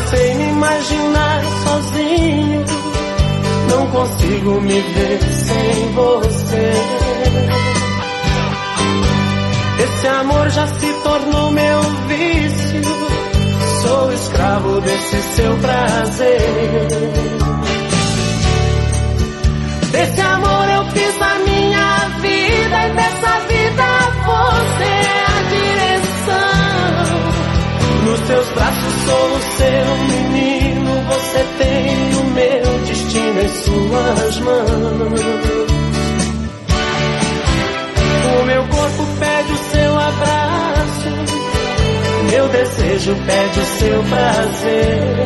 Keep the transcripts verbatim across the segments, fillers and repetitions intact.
Não sei me imaginar sozinho, não consigo me ver sem você. Esse amor já se tornou meu vício, sou escravo desse seu prazer. Desse amor eu fiz a minha vida e dessa vida você é a direção. Nos teus braços sou o seu menino, você tem o meu destino em suas mãos. O meu corpo pede o seu abraço, meu desejo pede o seu prazer.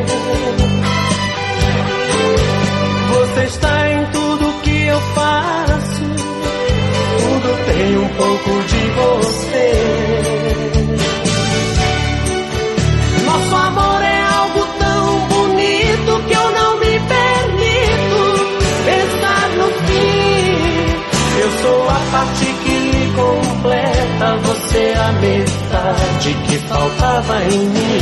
Você está em tudo que eu faço, tudo tem um pouco de você. Nosso amor é algo tão bonito que eu não me permito pensar no fim. Eu sou a parte que lhe completa, você é a metade que faltava em mim.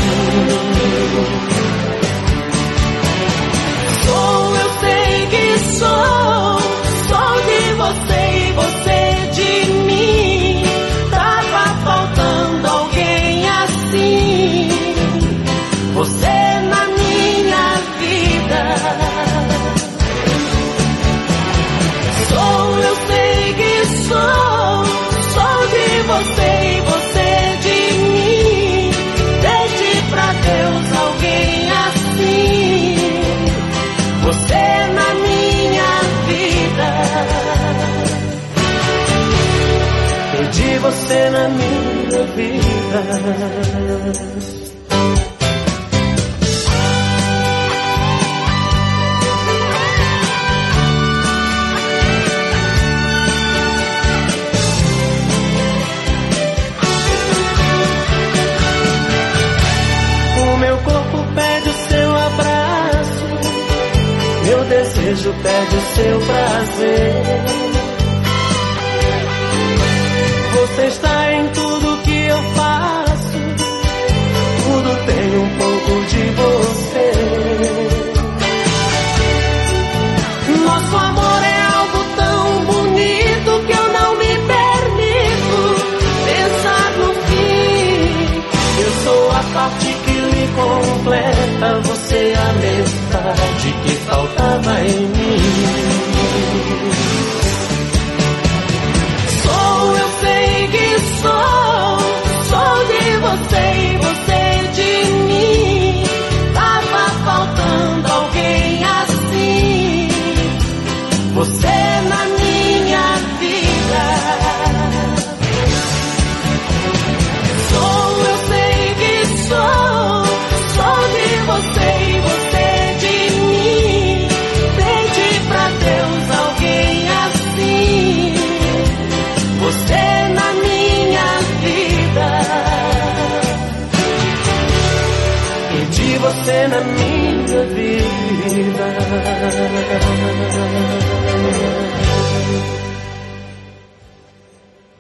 Sou, eu sei que sou, sou de você e você de mim. Tava faltando alguém assim, você na minha vida. Sou, eu sei que sou, sou de você e você de mim. Pede pra Deus alguém assim, você na minha vida. Pedi você na minha vida. Meu desejo pede o seu prazer. Você está em tudo que eu faço, tudo tem um pouco de você. Nosso amor é algo tão bonito que eu não me permito pensar no fim. Eu sou a parte que lhe completa, você é a metade que faltava em mim. Sou, eu sei que sou, sou de você